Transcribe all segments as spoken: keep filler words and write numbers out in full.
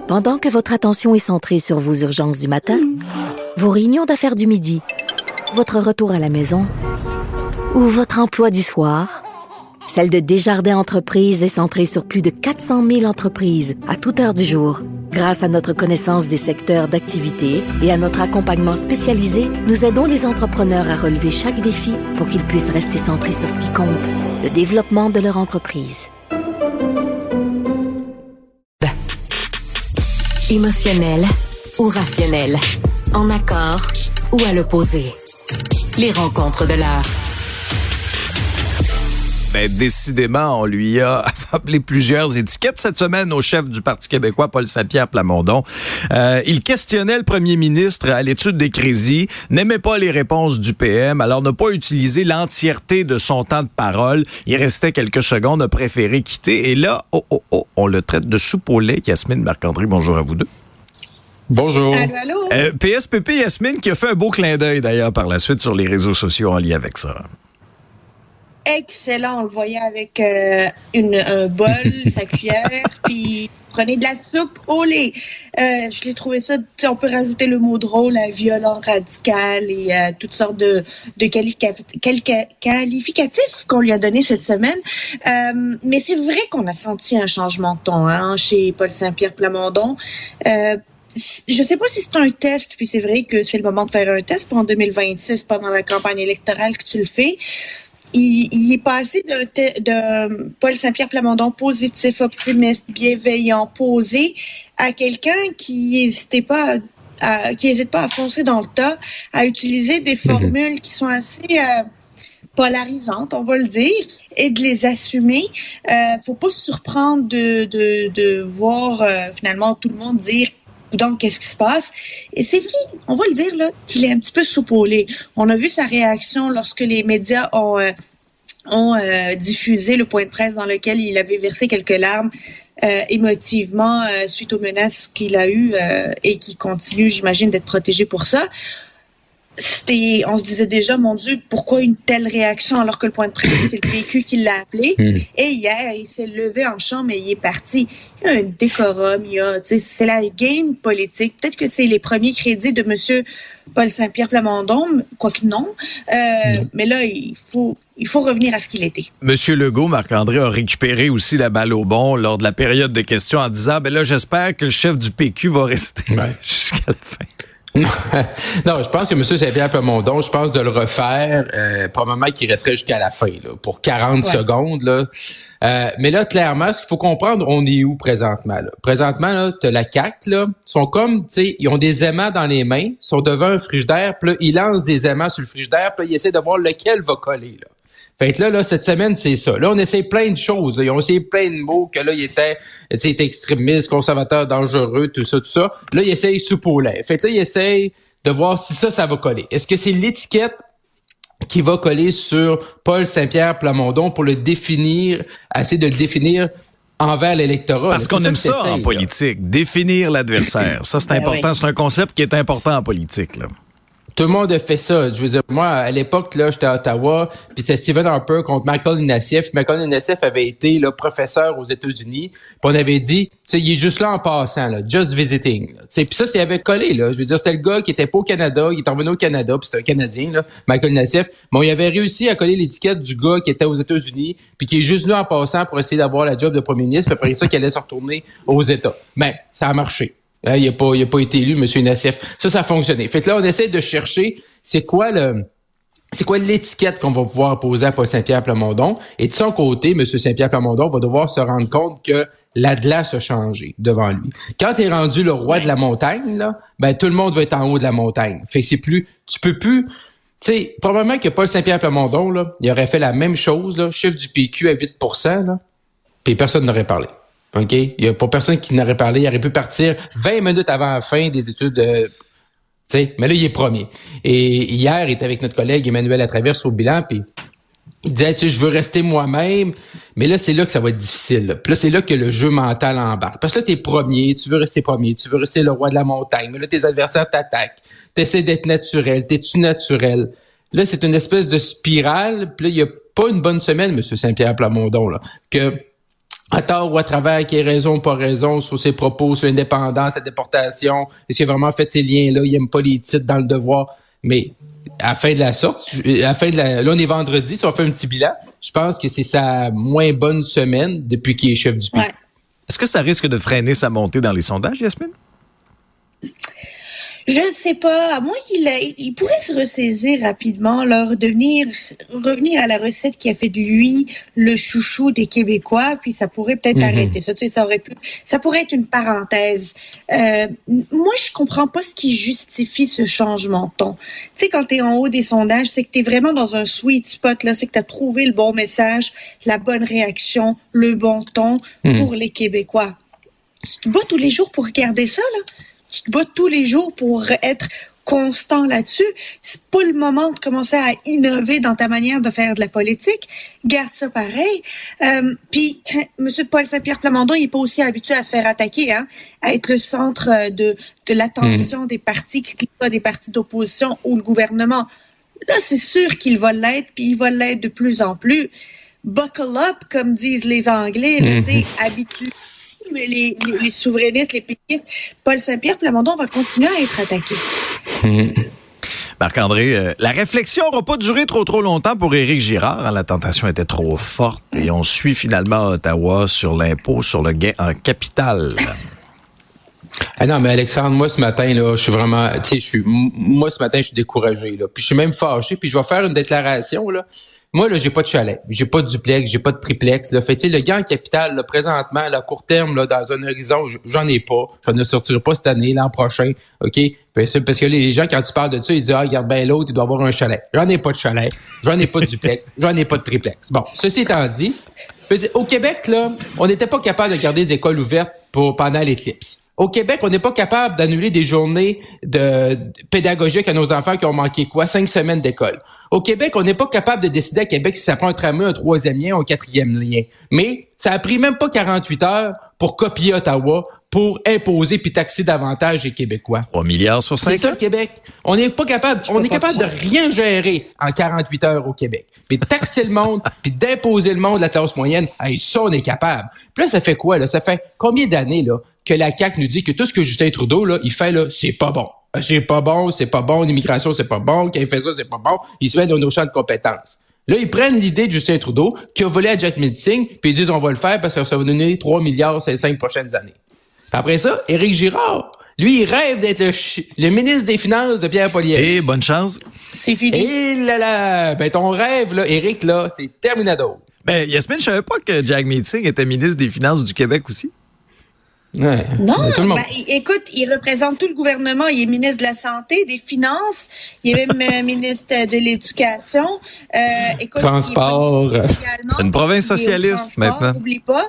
Pendant que votre attention est centrée sur vos urgences du matin, vos réunions d'affaires du midi, votre retour à la maison ou votre emploi du soir, celle de Desjardins Entreprises est centrée sur plus de quatre cent mille entreprises à toute heure du jour. Grâce à notre connaissance des secteurs d'activité et à notre accompagnement spécialisé, nous aidons les entrepreneurs à relever chaque défi pour qu'ils puissent rester centrés sur ce qui compte, le développement de leur entreprise. Émotionnel ou rationnel, en accord ou à l'opposé. Les rencontres de l'heure. Ben, décidément, on lui a appelé plusieurs étiquettes cette semaine au chef du Parti québécois, Paul Saint-Pierre Plamondon. Euh, il questionnait le premier ministre à l'étude des crédits, n'aimait pas les réponses du P M, alors n'a pas utilisé l'entièreté de son temps de parole. Il restait quelques secondes, a préféré quitter. Et là, oh, oh, oh, on le traite de soupe au lait. Yasmine Marc-André, bonjour à vous deux. Bonjour. Allô, allô. Euh, P S P P Yasmine qui a fait un beau clin d'œil d'ailleurs par la suite sur les réseaux sociaux en lien avec ça. Excellent, on le voyait avec euh, une, un bol, sa cuillère, puis prenez de la soupe au lait. Euh, je l'ai trouvé ça, on peut rajouter le mot drôle, à violent, radical et euh, toutes sortes de, de qualifica- quali- qualificatifs qu'on lui a donné cette semaine. Euh, mais c'est vrai qu'on a senti un changement de ton hein, chez Paul Saint-Pierre Plamondon. Euh, Je sais pas si c'est un test, puis c'est vrai que c'est le moment de faire un test pour en deux mille vingt-six, pendant la campagne électorale que tu le fais. Il, il est passé de, de Paul Saint-Pierre Plamondon positif, optimiste, bienveillant, posé, à quelqu'un qui n'hésitait pas à, à, qui hésite pas à foncer dans le tas, à utiliser des formules mmh. qui sont assez euh, polarisantes, on va le dire, et de les assumer. Euh, faut pas se surprendre de, de, de voir euh, finalement tout le monde dire donc, qu'est-ce qui se passe? Et c'est vrai, on va le dire, là, qu'il est un petit peu soupe au lait. On a vu sa réaction lorsque les médias ont, euh, ont euh, diffusé le point de presse dans lequel il avait versé quelques larmes euh, émotivement euh, suite aux menaces qu'il a eues euh, et qui continue, j'imagine, d'être protégé pour ça. C'était, on se disait déjà, mon Dieu, pourquoi une telle réaction alors que le point de presse, c'est le P Q qui l'a appelé. Mmh. Et hier, il s'est levé en chambre et il est parti. Il y a un décorum, il y a, tu sais, c'est la game politique. Peut-être que c'est les premiers crédits de monsieur Paul Saint-Pierre Plamondon, quoique non. Euh, mmh. Mais là, il faut, il faut revenir à ce qu'il était. Monsieur Legault, Marc-André, a récupéré aussi la balle au bon lors de la période de questions en disant, ben là, j'espère que le chef du P Q va rester ouais. jusqu'à la fin. Non, je pense que M. Saint-Pierre Plamondon, je pense de le refaire, euh, probablement qu'il resterait jusqu'à la fin, là, pour quarante ouais. secondes. Là. Euh, mais là, clairement, ce qu'il faut comprendre, on est où présentement? Là? Présentement, là, t'as la C A Q, là, sont comme, tu sais, ils ont des aimants dans les mains, sont devant un frigidaire, puis là, ils lancent des aimants sur le frigidaire, puis là, ils essaient de voir lequel va coller, là. Fait que là, là, cette semaine, c'est ça. Là, on essaie plein de choses. Là. Ils ont essayé plein de mots, que là, il était, tu sais, il était extrémiste, conservateur, dangereux, tout ça, tout ça. Là, ils essayent soupe au lait. Fait que là, ils essayent de voir si ça, ça va coller. Est-ce que c'est l'étiquette qui va coller sur Paul Saint-Pierre Plamondon pour le définir, essayer de le définir envers l'électorat? Parce qu'on aime ça, ça en politique, là. Définir l'adversaire. Ça, c'est ben important. Oui. C'est un concept qui est important en politique, là. Tout le monde a fait ça. Je veux dire, moi, à l'époque, là, j'étais à Ottawa, puis c'était Stephen Harper contre Michael Ignatieff. Michael Ignatieff avait été là, professeur aux États-Unis, puis on avait dit, tu sais, il est juste là en passant, là, just visiting. Tu sais, puis ça, ça avait collé, là. Je veux dire, c'était le gars qui était pas au Canada, il est revenu au Canada, puis c'était un Canadien, là, Michael Ignatieff. Bon, il avait réussi à coller l'étiquette du gars qui était aux États-Unis, puis qui est juste là en passant pour essayer d'avoir la job de premier ministre, puis après ça, qu'il allait se retourner aux États. Ben, ça a marché. Hein, il n'a pas, il a pas été élu, M. Ignatieff. Ça, ça a fonctionné. Fait que là, on essaie de chercher c'est quoi le, c'est quoi l'étiquette qu'on va pouvoir poser à Paul Saint-Pierre Plamondon. Et de son côté, M. Saint-Pierre Plamondon va devoir se rendre compte que la glace a changé devant lui. Quand tu es rendu le roi de la montagne, là, ben, tout le monde va être en haut de la montagne. Fait que c'est plus, tu peux plus, tu sais, probablement que Paul Saint-Pierre Plamondon, là, il aurait fait la même chose, là, chiffre du P Q à huit pour cent, là, puis personne n'aurait parlé. OK? Il y a pas personne qui n'aurait parlé. Il aurait pu partir vingt minutes avant la fin des études. Euh, tu sais, mais là, il est premier. Et hier, il était avec notre collègue Emmanuel Latraverse au bilan, puis il disait, tu sais, je veux rester moi-même. Mais là, c'est là que ça va être difficile. Là. Puis là, c'est là que le jeu mental embarque. Parce que là, t'es premier, tu veux rester premier, tu veux rester le roi de la montagne. Mais là, tes adversaires t'attaquent. T'essaies d'être naturel. T'es-tu naturel? Là, c'est une espèce de spirale. Puis là, il y a pas une bonne semaine, M. Saint-Pierre Plamondon, là, que à tort ou à travers, qu'il ait raison ou pas raison sur ses propos, sur l'indépendance, la déportation, est-ce qu'il a vraiment fait ces liens-là, il aime pas les titres dans le devoir, mais à la fin de la sorte, à la fin de la, là on est vendredi, si on fait un petit bilan, je pense que c'est sa moins bonne semaine depuis qu'il est chef du pays. Ouais. Est-ce que ça risque de freiner sa montée dans les sondages, Yasmine? Je ne sais pas, à moins qu'il a, il pourrait se ressaisir rapidement, là, redevenir, revenir à la recette qui a fait de lui le chouchou des Québécois, puis ça pourrait peut-être mm-hmm. arrêter ça. Tu sais, ça aurait pu, ça pourrait être une parenthèse. Euh, moi, je comprends pas ce qui justifie ce changement de ton. Tu sais, quand t'es en haut des sondages, c'est que t'es vraiment dans un sweet spot, là, c'est que t'as trouvé le bon message, la bonne réaction, le bon ton mm. pour les Québécois. Tu te bats tous les jours pour regarder ça, là. Tu te bats tous les jours pour être constant là-dessus. C'est pas le moment de commencer à innover dans ta manière de faire de la politique. Garde ça pareil. Euh, Puis, M. Paul Saint-Pierre Plamondon, il est pas aussi habitué à se faire attaquer, hein, à être le centre de, de l'attention mmh. des partis, des partis d'opposition ou le gouvernement. Là, c'est sûr qu'il va l'être, puis il va l'être de plus en plus. Buckle up, comme disent les Anglais, là, mmh. tu sais, habitué. Les, les, les souverainistes, les péquistes, Paul Saint-Pierre Plamondon va continuer à être attaqué. Mmh. Marc-André, euh, la réflexion n'aura pas duré trop trop longtemps pour Éric Girard. Hein, la tentation était trop forte et on suit finalement à Ottawa sur l'impôt sur le gain en capital. Ah non, mais Alexandre, moi ce matin, là, je suis vraiment, tu sais, je suis, moi ce matin, je suis découragé, là. Puis je suis même fâché, puis je vais faire une déclaration, là. Moi, là, j'ai pas de chalet, j'ai pas de duplex, j'ai pas de triplex, là. Fait, tu sais, le gain en capital, là, présentement, là, à court terme, là, dans un horizon, j'en ai pas. J'en ne sortirai pas cette année, l'an prochain, OK? Parce que les gens, quand tu parles de ça, ils disent, ah, regarde bien l'autre, il doit avoir un chalet. J'en ai pas de chalet, j'en ai pas de duplex, j'en ai pas de triplex. Bon, ceci étant dit, au Québec, là, on n'était pas capable de garder des écoles ouvertes pour, pendant l'éclipse. Au Québec, on n'est pas capable d'annuler des journées de, de pédagogiques à nos enfants qui ont manqué quoi? Cinq semaines d'école. Au Québec, on n'est pas capable de décider à Québec si ça prend un tramway, un troisième lien ou un quatrième lien. Mais ça a pris même pas quarante-huit heures pour copier Ottawa, pour imposer puis taxer davantage les Québécois. trois milliards sur cinq. C'est ça, le Québec. On n'est pas capable, on est capable de rien gérer en quarante-huit heures au Québec. Puis de taxer le monde, puis d'imposer le monde de la classe moyenne, hey, ça, on est capable. Puis là, ça fait quoi, là? Ça fait combien d'années, là, que la C A Q nous dit que tout ce que Justin Trudeau, là, il fait, là, c'est pas bon. C'est pas bon, c'est pas bon, l'immigration, c'est pas bon, quand il fait ça, c'est pas bon. Il se met dans nos champs de compétences. Là, ils prennent l'idée de Justin Trudeau, qui a volé à Jack Meeting, puis ils disent, on va le faire parce que ça va donner trois milliards ces cinq prochaines années. Après ça, Éric Girard, lui, il rêve d'être le, ch- le ministre des Finances de Pierre Poilievre. Et bonne chance. C'est fini. Et là là, ben ton rêve, là, Éric, là, c'est terminado. Ben, Yasmine, je savais pas que Jack Meeting était ministre des Finances du Québec aussi. Ouais, non, tout le monde. Ben, écoute, il représente tout le gouvernement. Il est ministre de la Santé, des Finances. Il est même ministre de l'Éducation. Euh, écoute, transport. C'est une province socialiste maintenant. N'oublie pas.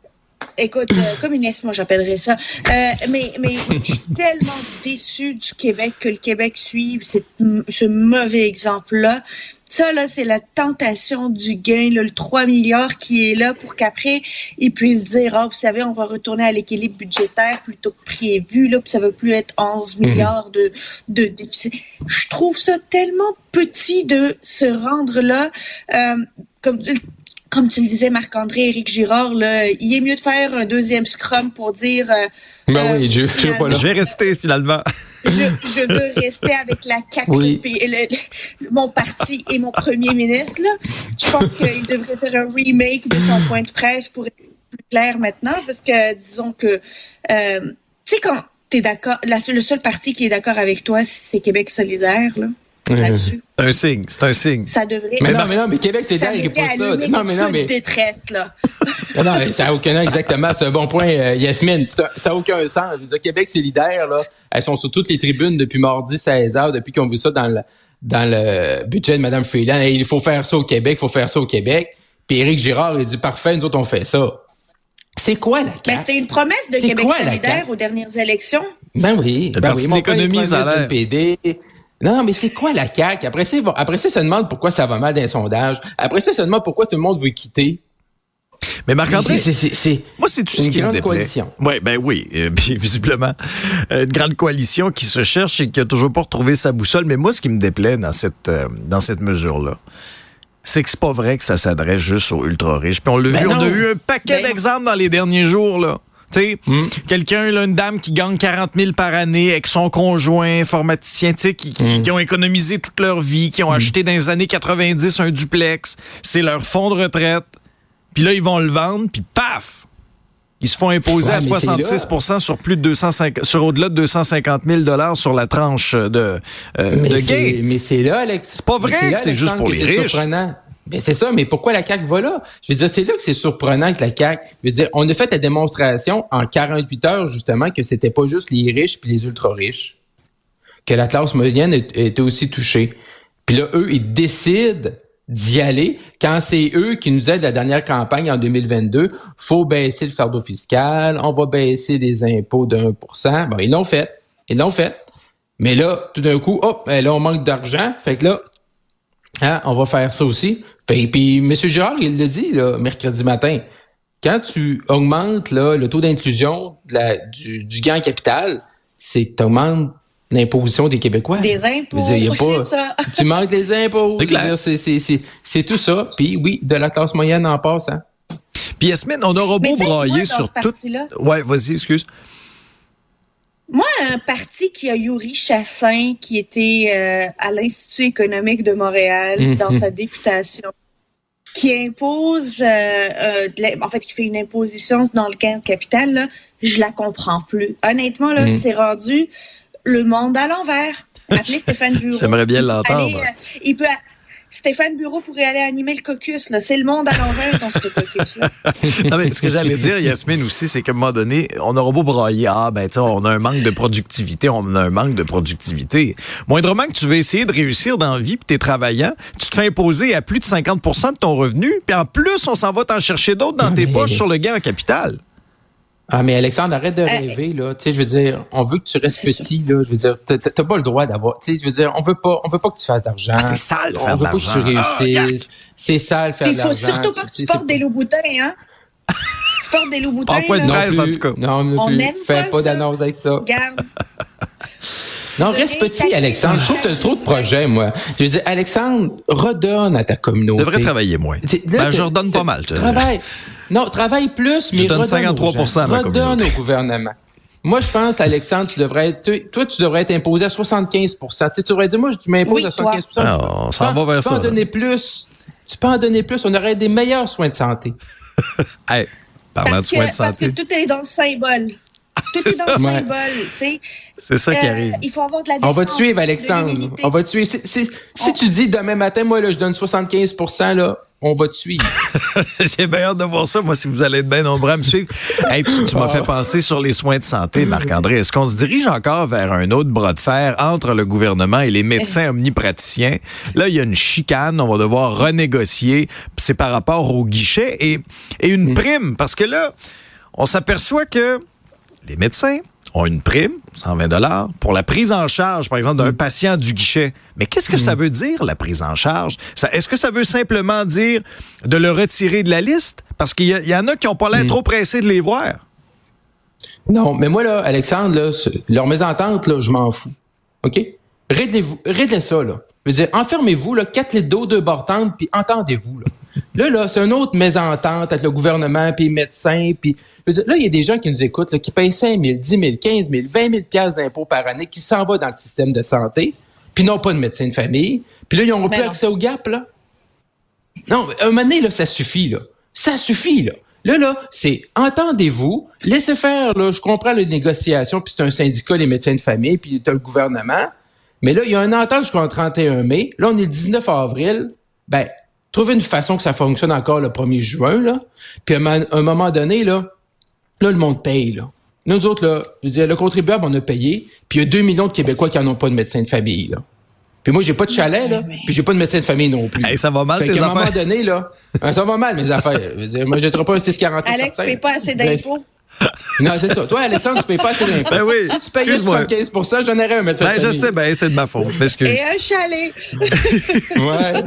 Écoute, euh, communiste, moi j'appellerais ça. Euh, mais mais je suis tellement déçue du Québec que le Québec suive cette, ce mauvais exemple-là. Ça, là, c'est la tentation du gain, là, le trois milliards qui est là pour qu'après, ils puissent dire, ah, oh, vous savez, on va retourner à l'équilibre budgétaire plutôt que prévu, là, puis ça va plus être onze milliards de, de déficit. Je trouve ça tellement petit de se rendre là, euh, comme tu Comme tu le disais, Marc-André, Éric Girard, là, il est mieux de faire un deuxième scrum pour dire... Euh, ben euh, oui, je, je, je vais rester, finalement. Je, je veux rester avec la C A Q, oui. le, le, mon parti et mon premier ministre. Là. Je pense qu'il devrait faire un remake de son point de presse pour être plus clair maintenant, parce que, disons que... Euh, tu sais, quand t'es d'accord... La, le seul parti qui est d'accord avec toi, c'est Québec solidaire, là. Là-dessus. C'est un signe, c'est un signe. Ça devrait. Mais non, mais non, mais Québec, c'est dingue, il pas ça. Non, mais non, mais détresse là. non, non, mais ça n'a aucun exactement. C'est un bon point, euh, Yasmine. Ça n'a aucun sens. Je veux dire, Québec solidaire là, elles sont sur toutes les tribunes depuis mardi seize heures, depuis qu'on vu ça dans le dans le budget de Mme Freeland. Et il faut faire ça au Québec, il faut faire ça au Québec. Puis Éric Girard, il dit parfait, nous autres on fait ça. C'est quoi la C A Q? Ben, c'était une promesse de c'est Québec solidaire aux dernières élections. Ben oui, le ben parti oui. de l'économie, ça a l'air. P D. Non, mais c'est quoi la C A Q? Après ça, après ça, ça demande pourquoi ça va mal dans les sondages. Après ça, ça demande pourquoi tout le monde veut quitter. Mais Marc-André, c'est, c'est, c'est, moi, c'est tout ce qui me déplaît. Coalition. Ouais, ben oui, euh, visiblement. Euh, une grande coalition qui se cherche et qui a toujours pas retrouvé sa boussole. Mais moi, ce qui me déplaît dans cette, euh, dans cette mesure-là, c'est que c'est pas vrai que ça s'adresse juste aux ultra-riches. Puis on l'a ben vu, non. on a eu un paquet ben d'exemples dans les derniers jours, là. Tu sais, mm. quelqu'un, là, une dame qui gagne quarante mille par année avec son conjoint informaticien, tu sais, qui, qui, mm. qui ont économisé toute leur vie, qui ont mm. acheté dans les années quatre-vingt-dix un duplex. C'est leur fonds de retraite. Puis là, ils vont le vendre, puis paf! Ils se font imposer ouais, à soixante-six pour cent sur plus de deux cent cinquante, sur au-delà de deux cent cinquante mille dollars sur la tranche de, euh, de gain. Mais c'est là, Alex. C'est pas vrai c'est que là, c'est juste pour les riches. Surprenant. Mais c'est ça, mais pourquoi la C A Q va là? Je veux dire, c'est là que c'est surprenant que la C A Q... Je veux dire, on a fait la démonstration en quarante-huit heures, justement, que c'était pas juste les riches puis les ultra-riches. Que la classe moyenne était aussi touchée. Puis là, eux, ils décident d'y aller quand c'est eux qui nous aident la dernière campagne en deux mille vingt-deux. Faut baisser le fardeau fiscal, on va baisser les impôts de un pour cent. Bon, ils l'ont fait. Ils l'ont fait. Mais là, tout d'un coup, hop, là, on manque d'argent. Fait que là, hein, on va faire ça aussi. Puis, puis M. Girard, il l'a dit, là, mercredi matin. Quand tu augmentes là, le taux d'inclusion de la, du, du gain en capital, c'est que tu augmentes l'imposition des Québécois. Des impôts, dire, pas, c'est ça. Tu manques des impôts. C'est, dire, c'est, c'est, c'est, c'est tout ça. Puis oui, de la classe moyenne en passe. Hein. Puis Yasmine, on aura beau brailler sur tout... Ouais, vas-y, excuse. Moi, un parti qui a Yuri Chassin, qui était euh, à l'Institut économique de Montréal, mmh. dans sa députation, qui impose, euh, euh, en fait, qui fait une imposition dans le gain de capital, là, je la comprends plus. Honnêtement, là, mmh. c'est rendu le monde à l'envers. Appelez Stéphane Bureau. J'aimerais bien l'entendre. Aller, euh, il peut... Stéphane Bureau pourrait aller animer le caucus, là. C'est le monde à l'envers dans ce caucus-là. Non, mais ce que j'allais dire, Yasmine, aussi, c'est qu'à un moment donné, on aura beau brailler, ah, ben, tu sais, on a un manque de productivité, on a un manque de productivité. Moindrement que tu veux essayer de réussir dans la vie, puis t'es travaillant, tu te fais imposer à plus de cinquante pour cent de ton revenu, puis en plus, on s'en va t'en chercher d'autres dans non, tes mais... poches sur le gain en capital. Ah, mais Alexandre, arrête de rêver, là. Tu sais, je veux dire, on veut que tu restes petit, là. Je veux dire, t'as, t'as pas le droit d'avoir, tu sais, je veux dire, on veut pas, on veut pas que tu fasses d'argent. Ah, c'est sale de faire de l'argent. On veut pas que tu réussisses. Oh, c'est sale faire de l'argent. Il faut surtout pas que tu portes des Louboutins, hein. Si tu portes des Louboutins, là. Pas de presse, en tout cas. Non, non on plus. n'aime Fais pas, pas d'annonce avec ça. Regarde. Non, reste petit, Alexandre. Je trouve que tu as trop de projets, moi. Je veux dire, Alexandre, redonne à ta communauté. Tu devrais travailler moins. Ben, je redonne pas mal. Travaille. Non, travaille plus, mais je donne cinquante-trois pour cent à ma communauté. Redonne au gouvernement. Moi, je pense, Alexandre, tu devrais être, toi, tu devrais être imposé à soixante-quinze pour cent. Tu sais, tu devrais dire, moi, je m'impose oui, à soixante-quinze pour cent. Non, on s'en va vers ça. Tu peux en donner plus. Tu peux en donner plus. On aurait des meilleurs soins de santé. Hey, parlant parce de soins que, de santé. Parce que tout est dans le symbole. Tout est, est dans le ouais. symbole, tu sais. C'est ça qui euh, arrive. Il faut avoir de la décence. On va te suivre, Alexandre. On va te suivre. Si, si, on... si tu dis demain matin, moi, là, je donne soixante-quinze pour cent, là, on va te suivre. J'ai bien hâte de voir ça, moi, si vous allez être bien nombreux à me suivre. Hey, tu, tu m'as fait penser sur les soins de santé, Marc-André. Est-ce qu'on se dirige encore vers un autre bras de fer entre le gouvernement et les médecins omnipraticiens? Là, il y a une chicane, on va devoir renégocier. C'est par rapport au guichet et, et une mm. prime. Parce que là, on s'aperçoit que les médecins ont une prime, cent vingt dollars, pour la prise en charge, par exemple, d'un mmh. patient du guichet. Mais qu'est-ce que mmh. ça veut dire, la prise en charge? Ça, est-ce que ça veut simplement dire de le retirer de la liste? Parce qu'il y, y en a qui n'ont pas l'air mmh. trop pressés de les voir. Non, mais moi, là, Alexandre, là, leur mésentente, là, je m'en fous. OK? Réglez-vous, réglez ça, là. Je veux dire, enfermez-vous, là, quatre litres d'eau, deux bords-tentes, puis entendez-vous, là. Là, là, c'est une autre mésentente avec le gouvernement, puis les médecins, puis... Je veux dire, là, il y a des gens qui nous écoutent, là, qui payent cinq mille, dix mille, quinze mille, vingt mille piastres d'impôts par année, qui s'en vont dans le système de santé, puis n'ont pas de médecin de famille, puis là, ils n'ont plus non. accès au gap, là. Non, un moment donné, là, ça suffit, là. Ça suffit, là. Là, là, c'est entendez-vous, laissez faire, là, je comprends les négociations, puis c'est un syndicat, les médecins de famille, puis t'as le gouvernement, mais là, il y a un entente jusqu'au trente et un mai, là, on est le dix-neuf avril, ben... Trouver une façon que ça fonctionne encore le premier juin, là. Puis à un moment donné, là, là, le monde paye, là. Nous autres, là, je veux dire, le contribuable, on a payé, puis il y a deux millions de Québécois qui n'en ont pas de médecin de famille, là. Puis moi, j'ai pas de chalet, là, puis j'ai pas de médecin de famille non plus. Hey, ça va mal, fait tes affaires. À un moment donné, là, ça va mal, mes affaires. Je veux dire, moi, je jetterai pas un six quarante-huit. Alex, tu payes pas assez d'impôts. Non, c'est ça. Toi, Alexandre, tu payes pas assez d'impôts. Ben oui, si tu payais soixante-quinze pour cent, j'en aurais un médecin ben, de famille. Je sais, ben, c'est de ma faute. M'excuse. Et un chalet. Ouais.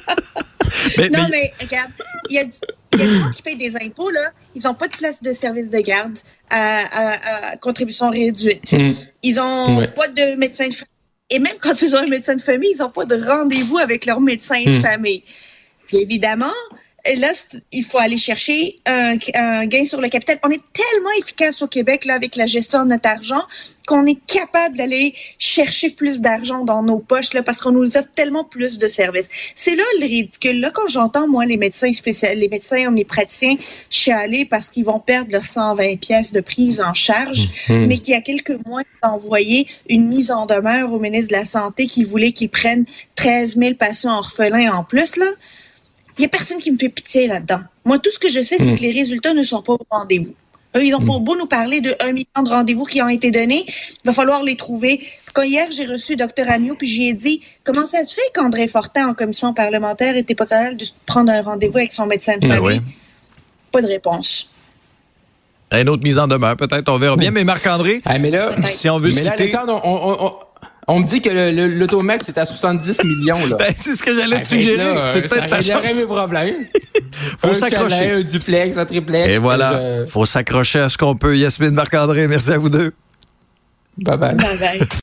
Mais, non, mais, mais regarde, il y a, y a des gens qui payent des impôts, là. Ils n'ont pas de place de service de garde à, à, à contribution réduite. Mm. Ils n'ont ouais. pas de médecin de famille. Et même quand ils ont un médecin de famille, ils n'ont pas de rendez-vous avec leur médecin mm. de famille. Puis évidemment, là, il faut aller chercher un, un gain sur le capital. On est tellement efficace au Québec là avec la gestion de notre argent qu'on est capable d'aller chercher plus d'argent dans nos poches là parce qu'on nous offre tellement plus de services. C'est là le ridicule. Là, quand j'entends, moi, les médecins spécialistes, les médecins omnipraticiens chialer parce qu'ils vont perdre leurs cent vingt pièces de prise en charge, mmh. mais qu'il y a quelques mois, ils ont envoyé une mise en demeure au ministre de la Santé qui voulait qu'ils prennent treize mille patients orphelins en plus, là. Il n'y a personne qui me fait pitié là-dedans. Moi, tout ce que je sais, c'est mmh. que les résultats ne sont pas au rendez-vous. Eux, ils ont mmh. pour beau nous parler de un million de rendez-vous qui ont été donnés. Il va falloir les trouver. Quand hier, j'ai reçu Dr Amiot, puis j'ai dit, comment ça se fait qu'André Fortin, en commission parlementaire, n'était pas capable de prendre un rendez-vous avec son médecin de famille? Oui. Pas de réponse. Une autre mise en demeure, peut-être, on verra bien. Mais Marc-André, ah, mais là, si on veut se mais là, quitter... Alexandre, on... on, on... On me dit que le, le, l'Automax est à soixante-dix millions. Là. Ben, c'est ce que j'allais te suggérer. Là, c'est peut-être ta chance. mes problèmes. Faut un s'accrocher. Chalet, un duplex, un triplex. Et voilà. Je... Faut s'accrocher à ce qu'on peut. Yasmine, Marc-André, merci à vous deux. Bye bye. Bye bye.